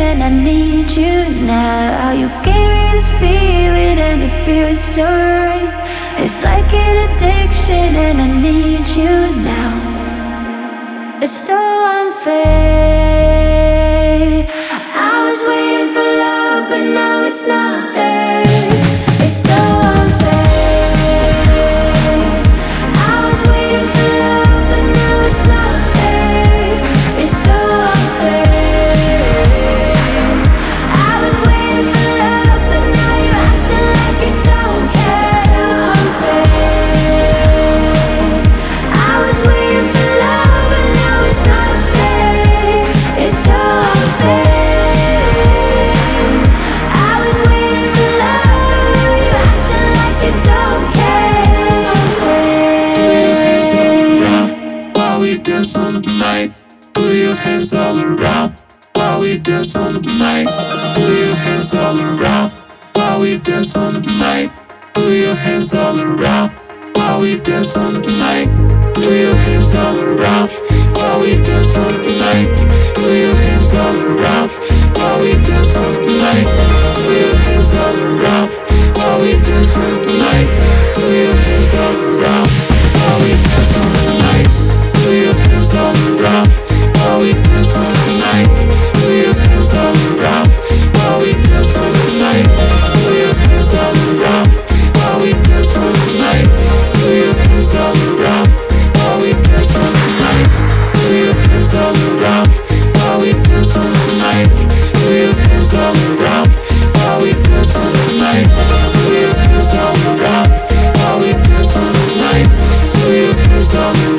and I need you now. You gave me this feeling and it feels so right. It's like an addiction and I need you now. It's so unfair. I was waiting for love, but now it's not there. It's so unfair. I was waiting for love, but now it's not there. It's so unfair. I was waiting for love, but now you're acting like you don't care. Unfair. I was waiting for love, but now it's not there. It's so unfair. I was waiting for love, but now you're acting like you don't care. Unfair. While we dance on the night, put your hands all around. While we dance on the night, put your hands all around. While we dance on the night, put your hands all around. While we dance on the night, put your hands all around. While we dance on the night, put your hands all around. While we dance on the night, put your hands all around. While we dance on the night, put your hands all around. While we dance on the night, put your hands all around. While we dance on the night, put your hands all around. While we dance on the night, put your hands all around. While we dance on the night, put your hands all around. While we dance on the night, put your hands all around. While we dance on the night, put your hands all around. While we dance on the night, put your hands all around. While we dance on the night, put your hands all around.